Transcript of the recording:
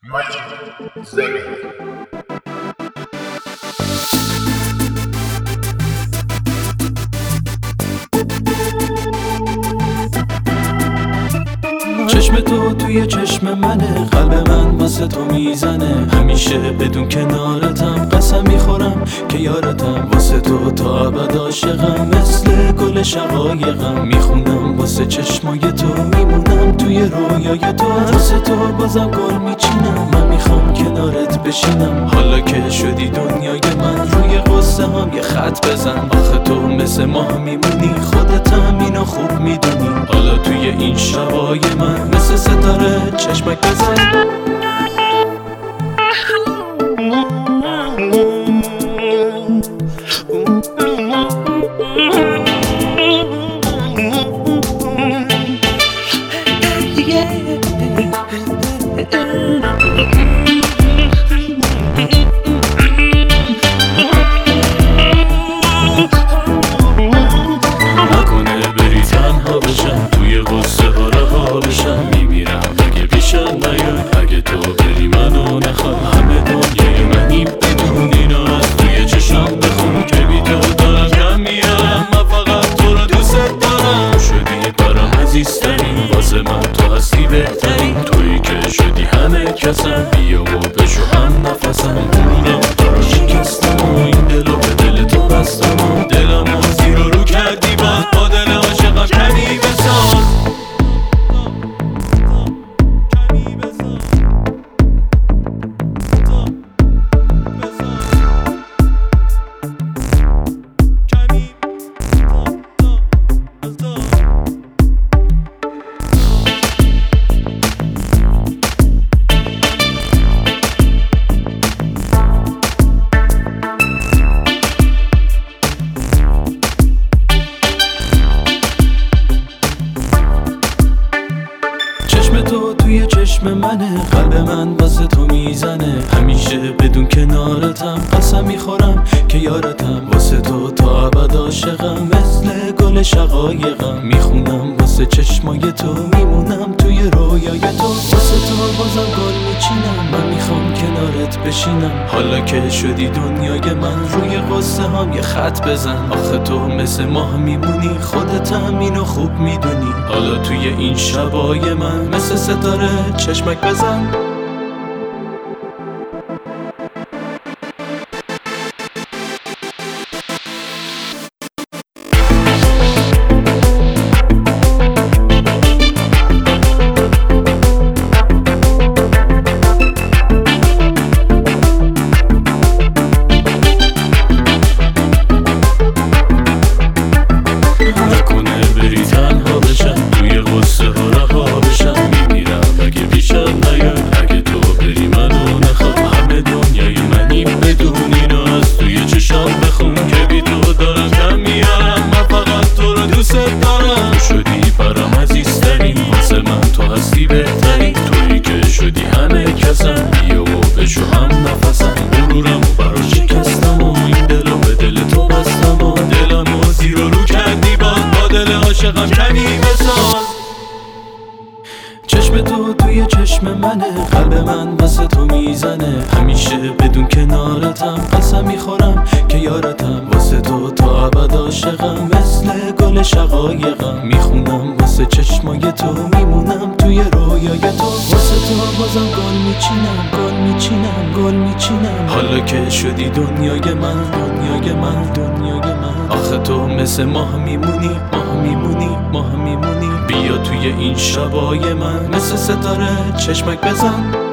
Magic Zero. چشم تو توی چشم منه، قلب من واسه تو میزنه. همیشه بدون کنارتم، قسم میخورم که یارتم. واسه تو تا ابد عاشقم، مثل گل شقایقم. میخونم واسه چشمای تو، میمونم توی رویای تو. واسه تو بازم گل میچینم، من میخوام کنارت بشینم. حالا که شدی دنیای من، روی قصه هم یه خط بزن. آخه تو مثل ماه میمونی، خودت هم اینو خوب میدونی. حالا توی این شبای من، مثل ستاره چشمک بزن. نکنه بری تنها بشم، توی قصه ها رها بشم. میمیرم اگه پیشم نیای، اگه تو بری منو نخوای. همه دنیای منی بدون اینو از توی چشم بخون، که بی تو دارم کم میارم. من فقط تو رو دوست دارم. شدی برام عزیزترین، واسه من تو هستی بهترین. تویی که شدی همه کسم، بیا و بشو هم نفسم. برونم برا شکستم و این دلو به دل تو بستم. و دلمو زیر و رو کردی، با دل عاشقم کمی بساز. چشم تو توی چشم منه، قلب من واسه تو میزنه. همیشه بدون کنارتم، قسم میخورم که یارتم. واسه تو تا ابد عاشقم، مثل گل شقایقم. میخونم واسه چشمای تو، میمونم توی رویای تو. واسه تو بازم گل میچینم، من میخوام کنارت بشینم. حالا که شدی دنیای من، روی قصه هم یه خط بزن. آخه تو مثل ماه میمونی، خودت هم اینو خوب میدونی. حالا توی این شبای من، مثل ستاره چشمک بزن. نکنه بری تنها بشم، توی قصه ها رها بشم. میمیرم اگه پیشم نیای، اگه تو بری منو نخوای. همه دنیای منی بدون اینو از توی چشام بخون، که بی تو دارم کم میارم. من فقط تو رو دوست دارم. شدی برام عزیزترین، واسه من تو هستی بهترین. تویی که شدی همه کسم، بیا و بشو هم نفسم. غرورم و برا شکستم و این دلو به دل تو بستم. و دلمو زیر و رو کردی، با دل عاشقم کمی بساز. چشم تو توی چشم منه، قلب من واسه تو میزنه. همیشه بدون کنارتم، قسم میخورم که یارتم. واسه تو تا ابد عاشقم، مثل گل شقایقم. میخونم واسه چشمای تو، میمونم توی رویای تو. واسه تو بازم گل میچینم، گل میچینم، گل میچینم. حالا که شدی دنیای من، دنیای من، دنیای من. آخه تو مثل ماه میمونی، ماه میمونی، ماه میمونی. بیا توی این شبای من، مثل ستاره چشمک بزن.